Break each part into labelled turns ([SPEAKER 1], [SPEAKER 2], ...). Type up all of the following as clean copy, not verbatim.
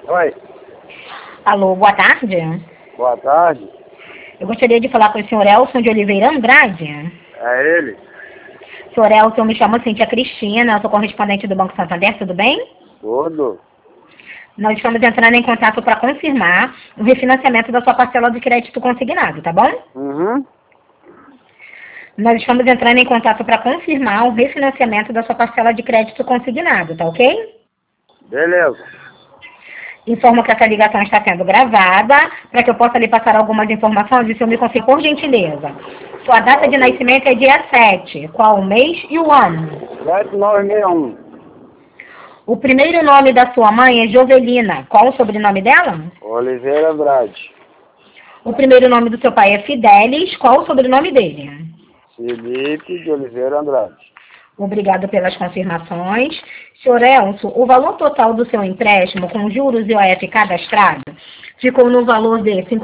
[SPEAKER 1] Oi,
[SPEAKER 2] Alô, boa tarde.
[SPEAKER 1] boa tarde.
[SPEAKER 2] Eu gostaria de falar com o senhor Elson de Oliveira Andrade.
[SPEAKER 1] É ele?
[SPEAKER 2] Senhor Elson, eu me chamo Cíntia Cristina, eu sou correspondente do Banco Santander, tudo bem?
[SPEAKER 1] Tudo.
[SPEAKER 2] Nós estamos entrando em contato para confirmar o refinanciamento da sua parcela de crédito consignado, tá bom?
[SPEAKER 1] Uhum.
[SPEAKER 2] Nós estamos entrando em contato para confirmar o refinanciamento da sua parcela de crédito consignado, tá ok?
[SPEAKER 1] Beleza.
[SPEAKER 2] Informo que essa ligação está sendo gravada para que eu possa lhe passar algumas informações e o senhor me confirme por gentileza. Sua data de nascimento é dia 7. Qual o mês e o ano?
[SPEAKER 1] 7961.
[SPEAKER 2] O primeiro nome da sua mãe é Jovelina. Qual o sobrenome dela?
[SPEAKER 1] Oliveira Andrade.
[SPEAKER 2] O primeiro nome do seu pai é Fidelis. Qual o sobrenome dele?
[SPEAKER 1] Felipe de Oliveira Andrade.
[SPEAKER 2] Obrigado pelas confirmações. Senhor Elson, o valor total do seu empréstimo, com juros e OF cadastrado, ficou no valor de R$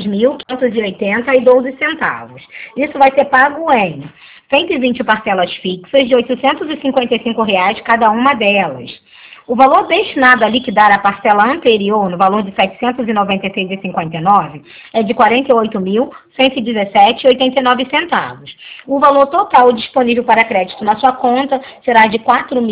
[SPEAKER 2] 52.580,12. Isso vai ser pago em 120 parcelas fixas de R$ 855 cada uma delas. O valor destinado a liquidar a parcela anterior, no valor de R$ 796,59, é de R$ 48.117,89. O valor total disponível para crédito na sua conta será de R$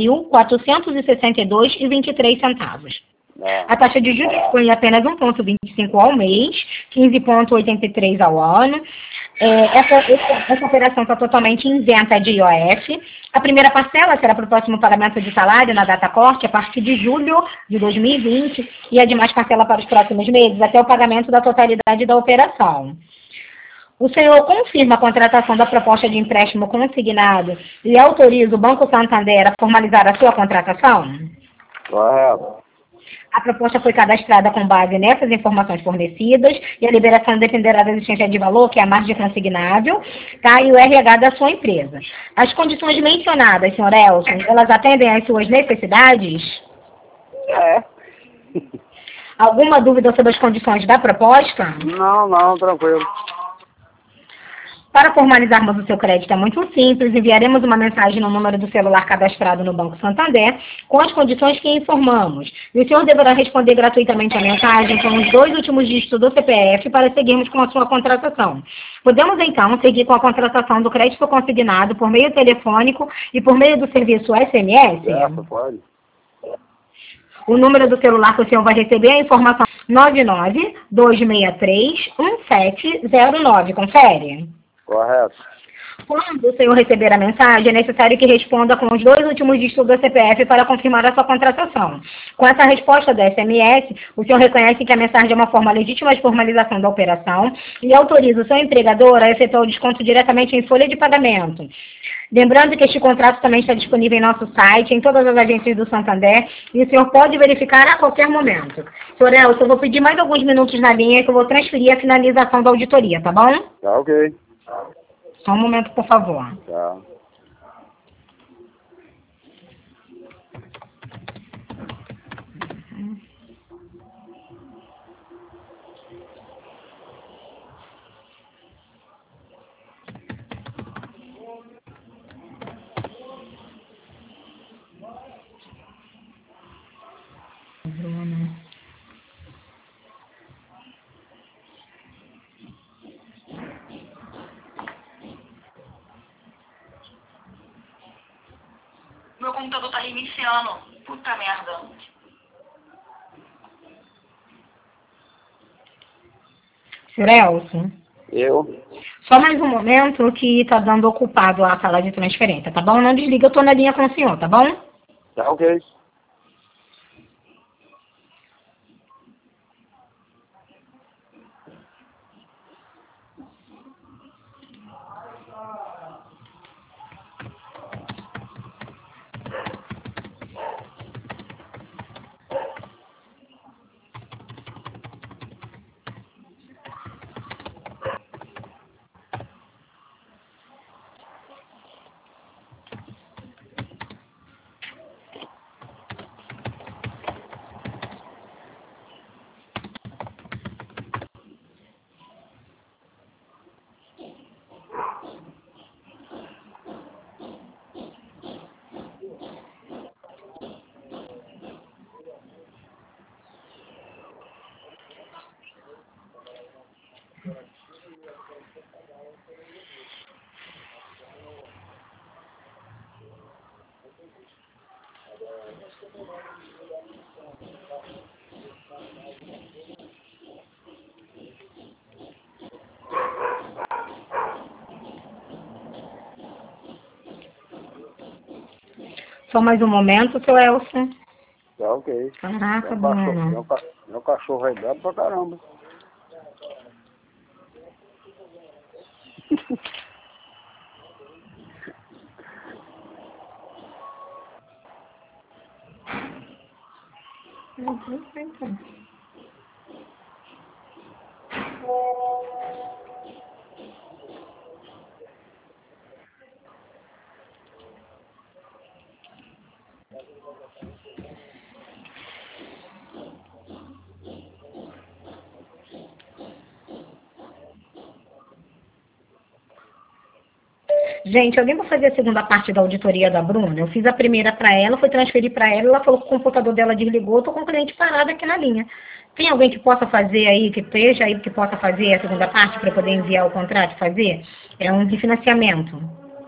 [SPEAKER 2] 4.462,23. A taxa de juros foi apenas 1,25 ao mês, 15,83 ao ano. Essa operação está totalmente isenta de IOF. A primeira parcela será para o próximo pagamento de salário na data corte, a partir de julho de 2020, e a demais parcela para os próximos meses, até o pagamento da totalidade da operação. O senhor confirma a contratação da proposta de empréstimo consignado e autoriza o Banco Santander a formalizar a sua contratação?
[SPEAKER 1] Correto.
[SPEAKER 2] A proposta foi cadastrada com base nessas informações fornecidas e a liberação dependerá da existência de valor, que é a margem consignável, tá? E o RH da sua empresa. As condições mencionadas, senhor Elson, elas atendem às suas necessidades?
[SPEAKER 1] É.
[SPEAKER 2] Alguma dúvida sobre as condições da proposta?
[SPEAKER 1] Não, tranquilo.
[SPEAKER 2] Para formalizarmos o seu crédito é muito simples, enviaremos uma mensagem no número do celular cadastrado no Banco Santander com as condições que informamos. E o senhor deverá responder gratuitamente a mensagem com os 2 últimos dígitos do CPF para seguirmos com a sua contratação. Podemos, então, seguir com a contratação do crédito consignado por meio telefônico e por meio do serviço SMS?
[SPEAKER 1] Certo, pode.
[SPEAKER 2] O número do celular que o senhor vai receber é a informação 99-263-1709. Confere?
[SPEAKER 1] Correto.
[SPEAKER 2] Quando o senhor receber a mensagem, é necessário que responda com os 2 últimos dígitos do CPF para confirmar a sua contratação. Com essa resposta da SMS, o senhor reconhece que a mensagem é uma forma legítima de formalização da operação e autoriza o seu empregador a efetuar o desconto diretamente em folha de pagamento. Lembrando que este contrato também está disponível em nosso site, em todas as agências do Santander, e o senhor pode verificar a qualquer momento. Senhor Elson, eu vou pedir mais alguns minutos na linha que eu vou transferir a finalização da auditoria, tá bom?
[SPEAKER 1] Tá ok.
[SPEAKER 2] Só um momento, por favor.
[SPEAKER 1] Tá.
[SPEAKER 3] Meu computador tá reiniciando. Puta merda.
[SPEAKER 2] Senhor Elson,
[SPEAKER 1] Eu?
[SPEAKER 2] só mais um momento que tá dando ocupado a sala de transferência, tá bom? Não desliga, eu tô na linha com o senhor, tá bom?
[SPEAKER 1] Tá ok.
[SPEAKER 2] Só mais um momento, seu Elcio.
[SPEAKER 1] Tá ok.
[SPEAKER 2] Caraca,
[SPEAKER 1] Meu cachorro,
[SPEAKER 2] Bruno.
[SPEAKER 1] meu cachorro aí brabo pra caramba.
[SPEAKER 2] Gente, alguém vai fazer a segunda parte da auditoria da Bruna? Eu fiz a primeira para ela, foi transferir para ela falou que o computador dela desligou, tô com o cliente parado aqui na linha. Tem alguém que possa fazer aí, que esteja aí, que possa fazer a segunda parte para poder enviar o contrato e fazer? É um refinanciamento.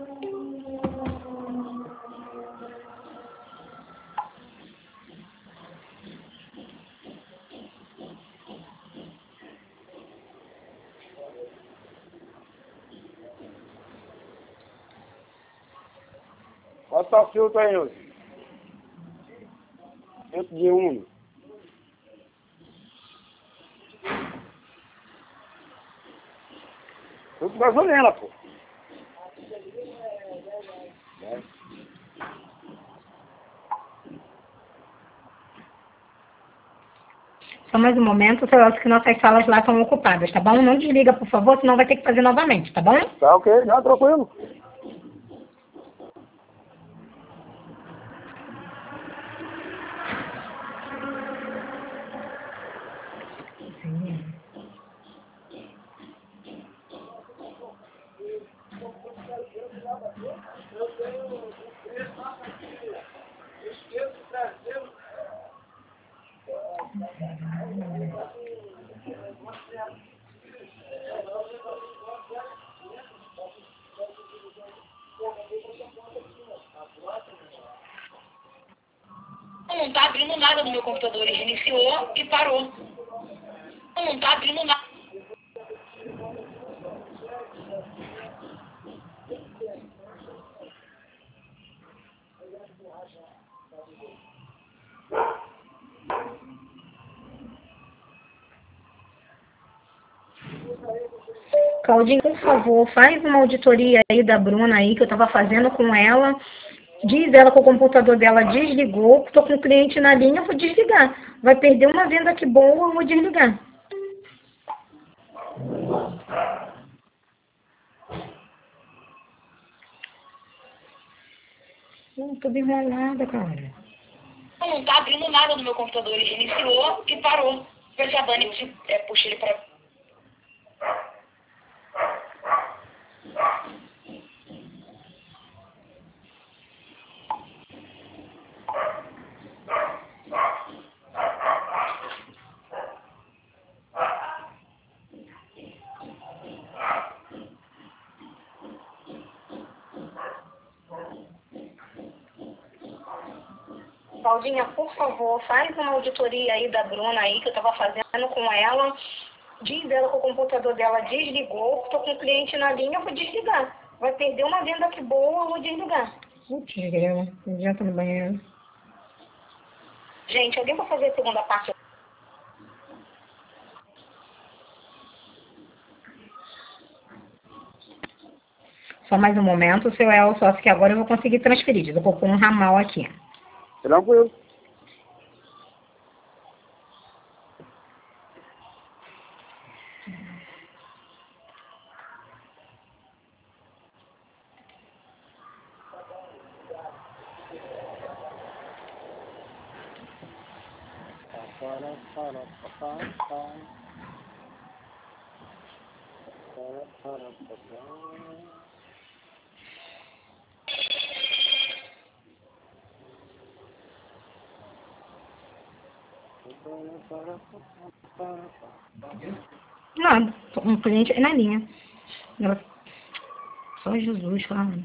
[SPEAKER 1] Quanto tá o filtro aí, hoje? Filtro de Uno. Filtro de gasolina, pô.
[SPEAKER 2] Só mais um momento, seu Elcio, que nossas salas lá estão ocupadas, tá bom? Não desliga, por favor, senão vai ter que fazer novamente, tá bom?
[SPEAKER 1] Tá ok, não, tranquilo.
[SPEAKER 3] Não tá abrindo nada no meu computador. Ele reiniciou e parou. Não tá abrindo nada.
[SPEAKER 2] Claudinho, por favor, faz uma auditoria aí da Bruna aí, que eu estava fazendo com ela. Diz ela que o computador dela desligou, estou com o cliente na linha, vou desligar. Vai perder uma venda que boa, eu vou desligar. Tô enrolada, cara.
[SPEAKER 3] Não tá abrindo nada no meu computador. Ele reiniciou e parou. Ver se a Dani puxa ele pra...
[SPEAKER 2] Claudinha, por favor, faz uma auditoria aí da Bruna aí, que eu estava fazendo com ela. Diz ela que o computador dela desligou, estou com o cliente na linha, eu vou desligar. Vai perder uma venda que boa, eu vou desligar. Putz, grela, já tô no banheiro. Gente, alguém vai fazer a segunda parte? Só mais um momento, seu El, só que agora eu vou conseguir transferir. Eu vou pôr um ramal aqui.
[SPEAKER 1] Tranquilo.
[SPEAKER 2] Nada, um cliente na linha. Ela... Só Jesus falando.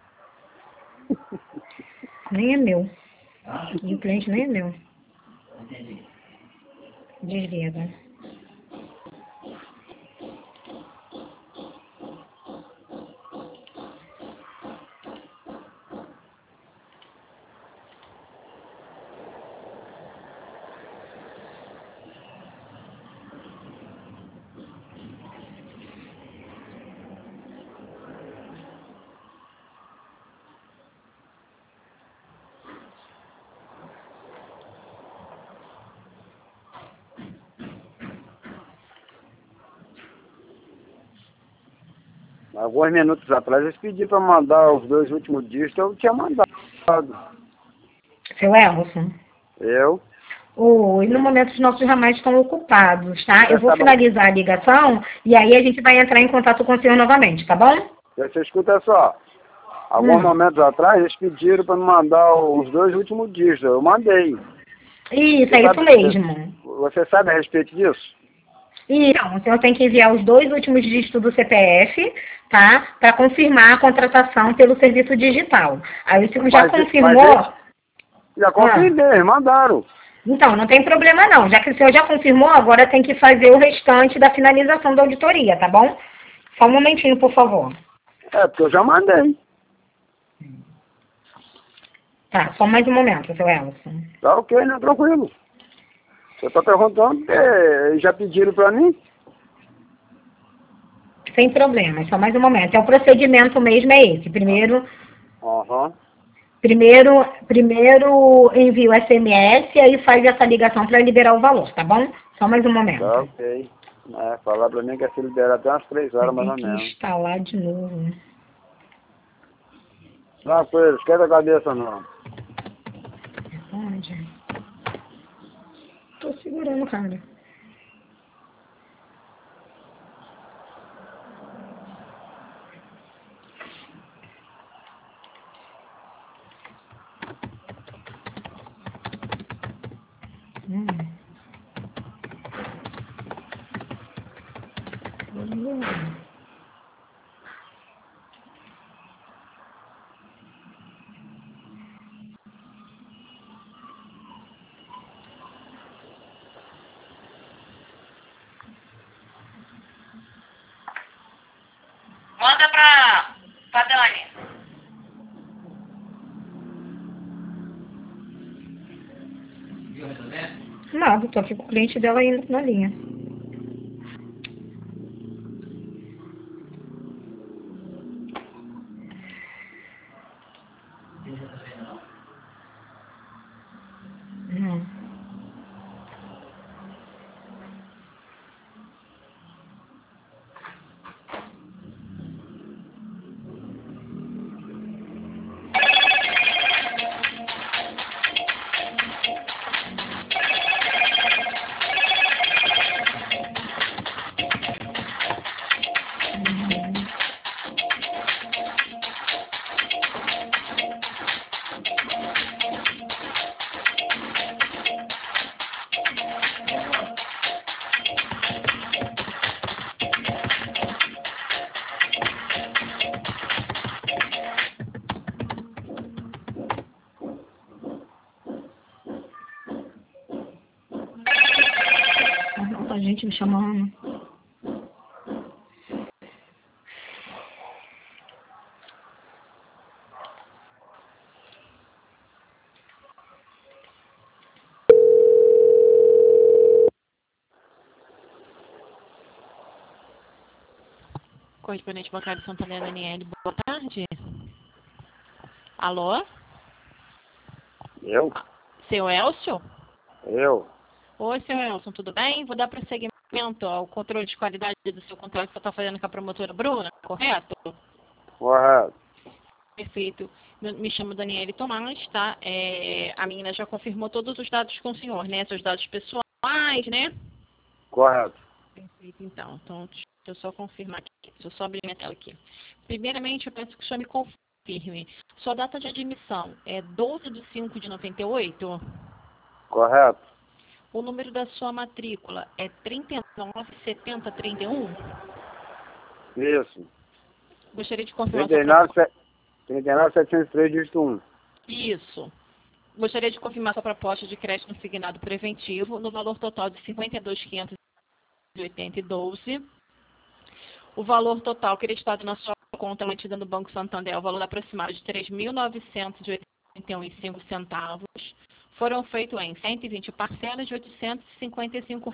[SPEAKER 2] Nem é meu. E o cliente nem é meu. Desliga.
[SPEAKER 1] Alguns minutos atrás eles pediram para mandar os 2 últimos dígitos, eu tinha mandado.
[SPEAKER 2] Seu Elson?
[SPEAKER 1] Eu?
[SPEAKER 2] Oi, no momento os nossos ramais estão ocupados, tá? Eu vou
[SPEAKER 1] Tá bom.
[SPEAKER 2] finalizar a ligação e aí a gente vai entrar em contato com o senhor novamente, tá bom?
[SPEAKER 1] Você escuta só. Alguns momentos atrás eles pediram para me mandar os 2 últimos dígitos, eu mandei.
[SPEAKER 2] Isso, é isso mesmo.
[SPEAKER 1] Você sabe a respeito disso?
[SPEAKER 2] Então, o senhor tem que enviar os 2 últimos dígitos do CPF, tá? Para confirmar a contratação pelo serviço digital. Aí o senhor já confirmou?
[SPEAKER 1] Já confirmei, mandaram.
[SPEAKER 2] Então, não tem problema não. Já que o senhor já confirmou, agora tem que fazer o restante da finalização da auditoria, tá bom? Só um momentinho, por favor.
[SPEAKER 1] É, porque eu já mandei.
[SPEAKER 2] Tá, só mais um momento, seu Elson.
[SPEAKER 1] Tá ok, né? Tranquilo. Eu tô perguntando porque já pediram para mim.
[SPEAKER 2] Sem problema, só mais um momento. É o procedimento mesmo, é esse. Primeiro envia o SMS e aí faz essa ligação para liberar o valor, tá bom? Só mais um momento.
[SPEAKER 1] Tá ok. Falar para mim que é se liberar até umas 3 horas mais ou
[SPEAKER 2] Tem
[SPEAKER 1] menos.
[SPEAKER 2] que instalar de novo.
[SPEAKER 1] Tranquilo, esquenta a cabeça não.
[SPEAKER 2] Onde? Tô segurando, cara.
[SPEAKER 3] Manda pra Dani.
[SPEAKER 2] Nada, tô aqui com o cliente dela ainda na linha. Não. A gente me chamando.
[SPEAKER 4] Correspondente bancário Santander, Daniele, boa tarde. Alô?
[SPEAKER 1] Eu?
[SPEAKER 4] Seu Elcio?
[SPEAKER 1] Eu?
[SPEAKER 4] Oi, seu Elson, tudo bem? Vou dar prosseguimento ao controle de qualidade do seu contrato que você está fazendo com a promotora Bruna, correto?
[SPEAKER 1] Correto.
[SPEAKER 4] Perfeito. Me chamo Daniele Tomás, tá? A menina já confirmou todos os dados com o senhor, né? Seus dados pessoais, né?
[SPEAKER 1] Correto.
[SPEAKER 4] Perfeito, então. Então, deixa eu só confirmar aqui. Deixa eu só abrir minha tela aqui. Primeiramente, eu peço que o senhor me confirme. Sua data de admissão é 12 de 5 de 98?
[SPEAKER 1] Correto.
[SPEAKER 4] O número da sua matrícula é 397031?
[SPEAKER 1] Isso.
[SPEAKER 4] Gostaria de confirmar sua proposta.
[SPEAKER 1] 39.703, dígito 1.
[SPEAKER 4] Isso. Gostaria de confirmar sua proposta de crédito consignado preventivo no valor total de R$ 52.580,12. O valor total creditado na sua conta mantida no Banco Santander é o valor aproximado de R$ 3.981,05. Foram feitos em 120 parcelas de R$ 855.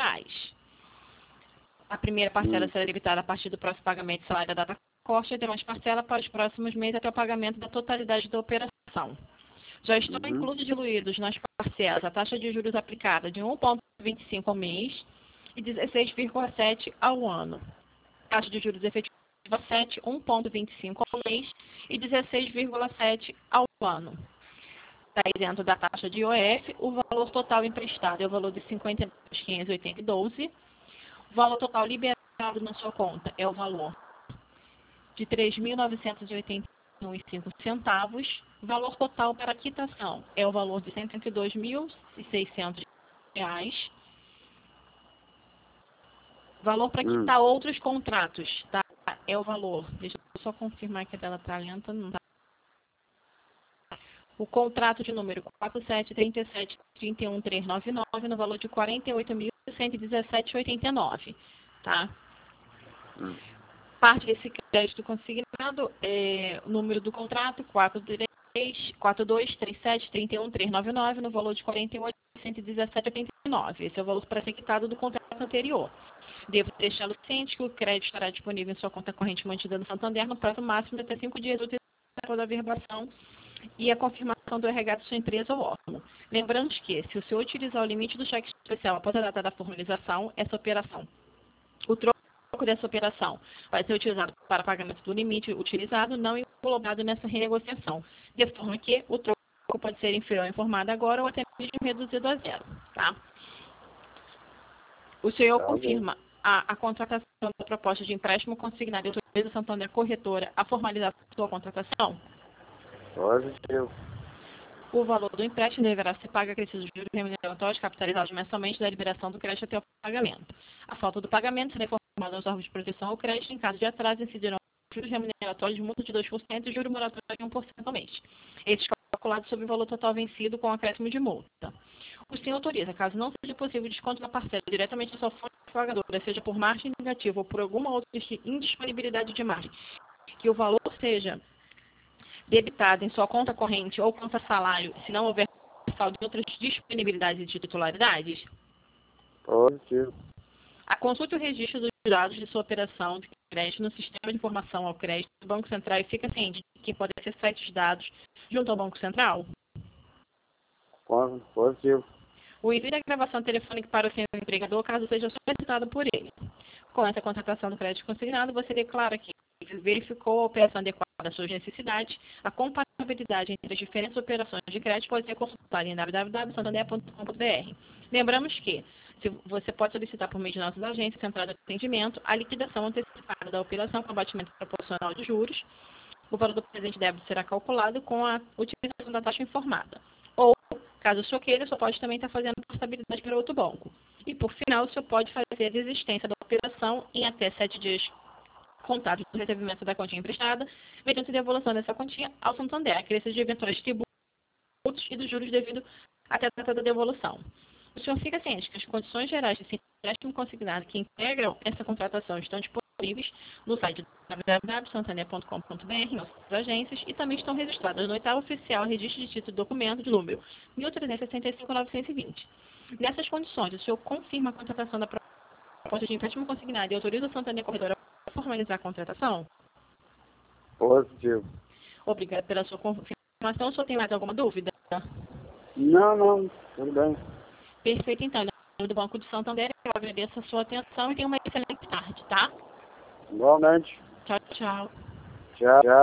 [SPEAKER 4] A primeira parcela será debitada a partir do próximo pagamento de salário da data corte e demais parcela para os próximos meses até o pagamento da totalidade da operação. Já estão inclusos diluídos nas parcelas a taxa de juros aplicada de 1,25 ao mês e 16,7 ao ano. Taxa de juros efetiva 7, 1,25 ao mês e 16,7 ao ano. Está isento da taxa de IOF. O valor total emprestado é o valor de R$ 52.580,12. O valor total liberado na sua conta é o valor de R$ 3.981,05. O valor total para quitação é o valor de R$ 102.600. O valor para quitar outros contratos, tá? É o valor. Deixa eu só confirmar que a tela está lenta. Não tá. O contrato de número 4737-31399 no valor de R$ 48.117,89, tá? Parte desse crédito consignado é o número do contrato 4237-31399 no valor de R$ 48.117,89. Esse é o valor para ser quitado do contrato anterior. Devo deixá-lo ciente que o crédito estará disponível em sua conta corrente mantida no Santander no prazo máximo de até 5 dias úteis após a averbação e a confirmação do RH de sua empresa ou órgão. Lembrando que, se o senhor utilizar o limite do cheque especial após a data da formalização, o troco dessa operação vai ser utilizado para pagamento do limite utilizado, não englobado nessa renegociação, de forma que o troco pode ser inferior ao informado agora ou até mesmo reduzido a zero. Tá? O senhor confirma a contratação da proposta de empréstimo consignado e autoriza a Santander Corretora a formalizar a sua contratação?
[SPEAKER 1] Positivo.
[SPEAKER 4] O valor do empréstimo deverá ser pago acrescido de juros remuneratórios capitalizados mensalmente da liberação do crédito até o pagamento. A falta do pagamento será informada aos órgãos de proteção ao crédito. Em caso de atraso, incidirão juros remuneratórios de multa de 2% e juros moratórios de 1% ao mês. Esses calculados sobre o valor total vencido com acréscimo de multa. O senhor autoriza, caso não seja possível desconto da parcela diretamente na sua fonte pagadora, seja por margem negativa ou por alguma outra indisponibilidade de margem, que o valor seja debitado em sua conta corrente ou conta salário, se não houver saldo de outras disponibilidades de titularidades?
[SPEAKER 1] Positivo.
[SPEAKER 4] A consulta e o registro dos dados de sua operação de crédito no sistema de informação ao crédito do Banco Central e fica ciente de que podem ser acessos dados junto ao Banco Central?
[SPEAKER 1] Positivo.
[SPEAKER 4] O envio da gravação telefônica para o seu empregador, caso seja solicitado por ele. Com essa contratação do crédito consignado, você declara que verificou a operação adequada às suas necessidades. A compatibilidade entre as diferentes operações de crédito pode ser consultada em www.santander.com.br. Lembramos que você pode solicitar por meio de nossas agências centrais de atendimento a liquidação antecipada da operação com abatimento proporcional de juros. O valor do presente débito será calculado com a utilização da taxa informada. Ou, caso o senhor queira, o senhor pode também estar fazendo portabilidade para outro banco. E, por final, o senhor pode fazer a desistência da operação em até 7 dias contados do recebimento da quantia emprestada, mediante devolução dessa quantia ao Santander, acrescidos de eventuais tributos e dos juros devido até a data da devolução. O senhor fica ciente que as condições gerais desse empréstimo consignado que integram essa contratação estão disponíveis no site www.santander.com.br, nossas agências, e também estão registradas no oitavo oficial registro de título e documento de número 1365-920. Nessas condições, o senhor confirma a contratação da proposta de empréstimo consignado e autoriza o Santander Corretora a formalizar a contratação?
[SPEAKER 1] Positivo.
[SPEAKER 4] Obrigada pela sua confirmação. O senhor tem mais alguma dúvida?
[SPEAKER 1] Não. Tudo bem.
[SPEAKER 4] Perfeito, então. Em nome do Banco de Santander, eu agradeço a sua atenção e tenha uma excelente tarde, tá?
[SPEAKER 1] Igualmente.
[SPEAKER 4] Tchau, tchau.
[SPEAKER 1] Tchau.